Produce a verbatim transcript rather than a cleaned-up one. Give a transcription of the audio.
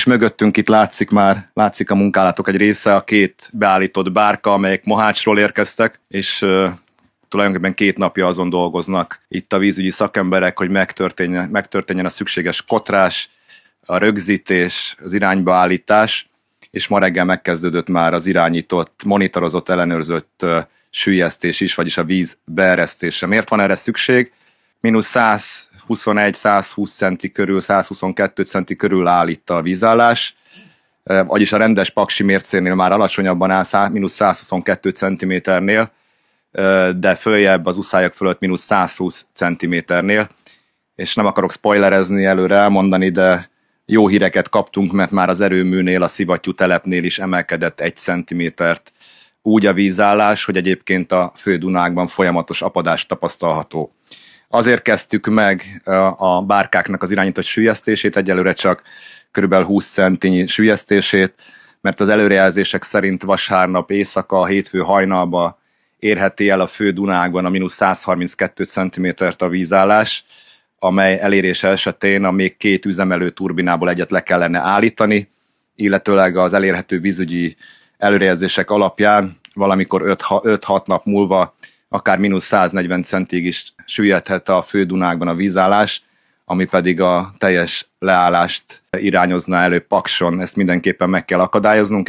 mögöttünk itt látszik már, látszik a munkálatok egy része, a két beállított bárka, amelyek Mohácsról érkeztek, és uh, tulajdonképpen két napja azon dolgoznak itt a vízügyi szakemberek, hogy megtörténjen, megtörténjen a szükséges kotrás, a rögzítés, az iránybaállítás, és ma reggel megkezdődött már az irányított, monitorozott, ellenőrzött uh, süllyesztés is, vagyis a víz beeresztése. Miért van erre szükség? Mínusz százhuszonegy százhúsz centi körül, százhuszonkettő centi körül áll itt a vízállás, uh, vagyis a rendes paksi mércénél már alacsonyabban áll, mínusz százhuszonkettő centiméternél, uh, de följebb az uszályok fölött mínusz százhúsz centiméternél, és nem akarok spoilerezni, előre elmondani, de jó híreket kaptunk, mert már az erőműnél, a szivattyú telepnél is emelkedett egy centimétert úgy a vízállás, hogy egyébként a Fő-Dunákban folyamatos apadás tapasztalható. Azért kezdtük meg a bárkáknak az irányított süllyesztését, egyelőre csak kb. húsz centinyi süllyesztését, mert az előrejelzések szerint vasárnap éjszaka, hétfő hajnalba érheti el a Fő-Dunákban a mínusz százharminckettő centimétert a vízállás, amely elérése esetén a még két üzemelő turbinából egyet le kellene állítani, illetőleg az elérhető vízügyi előrejelzések alapján valamikor öt-hat nap múlva akár mínusz száznegyven centig is süllyedhet a Fő-Dunákban a vízállás, ami pedig a teljes leállást irányozna elő Pakson. Ezt mindenképpen meg kell akadályoznunk.